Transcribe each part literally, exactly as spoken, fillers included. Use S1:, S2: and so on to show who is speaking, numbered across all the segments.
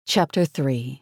S1: Chapter three.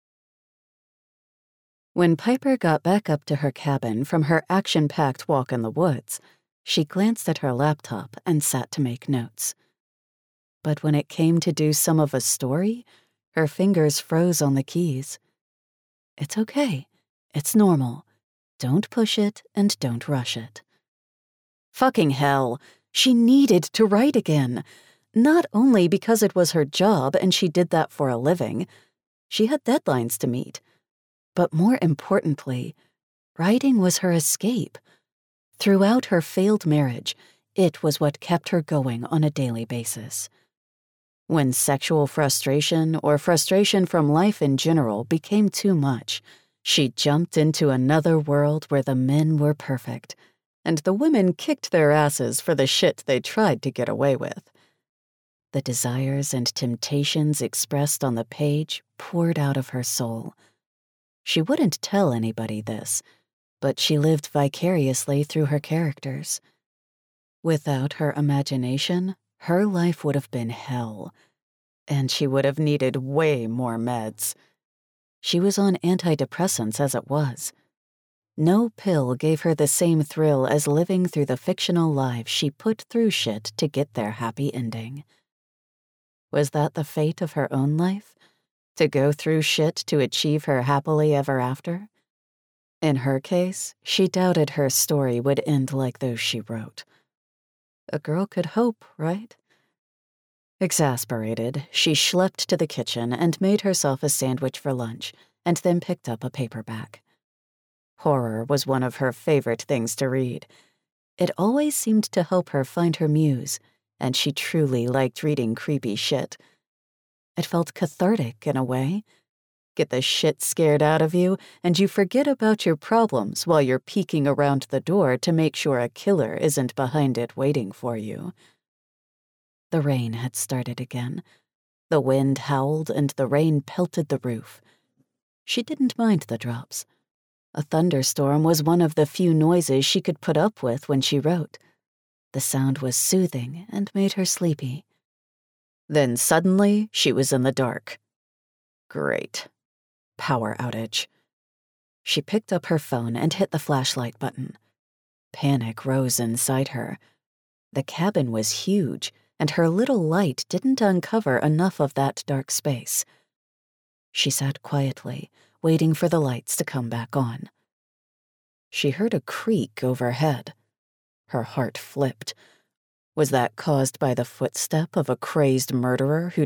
S1: When Piper got back up to her cabin from her action-packed walk in the woods, she glanced at her laptop and sat to make notes. But when it came to do some of a story, her fingers froze on the keys. It's okay. It's normal. Don't push it and don't rush it. Fucking hell, she needed to write again. Not only because it was her job and she did that for a living. She had deadlines to meet. But more importantly, writing was her escape. Throughout her failed marriage, it was what kept her going on a daily basis. When sexual frustration or frustration from life in general became too much, she jumped into another world where the men were perfect, and the women kicked their asses for the shit they tried to get away with. The desires and temptations expressed on the page poured out of her soul. She wouldn't tell anybody this, but she lived vicariously through her characters. Without her imagination, her life would have been hell, and she would have needed way more meds. She was on antidepressants as it was. No pill gave her the same thrill as living through the fictional lives she put through shit to get their happy ending. Was that the fate of her own life? To go through shit to achieve her happily ever after? In her case, she doubted her story would end like those she wrote. A girl could hope, right? Exasperated, she schlepped to the kitchen and made herself a sandwich for lunch, and then picked up a paperback. Horror was one of her favorite things to read. It always seemed to help her find her muse, and she truly liked reading creepy shit. It felt cathartic in a way. Get the shit scared out of you, and you forget about your problems while you're peeking around the door to make sure a killer isn't behind it waiting for you. The rain had started again. The wind howled and the rain pelted the roof. She didn't mind the drops. A thunderstorm was one of the few noises she could put up with when she wrote. The sound was soothing and made her sleepy. Then suddenly, she was in the dark. Great. Power outage. She picked up her phone and hit the flashlight button. Panic rose inside her. The cabin was huge, and her little light didn't uncover enough of that dark space. She sat quietly, waiting for the lights to come back on. She heard a creak overhead. Her heart flipped. Was that caused by the footstep of a crazed murderer who'd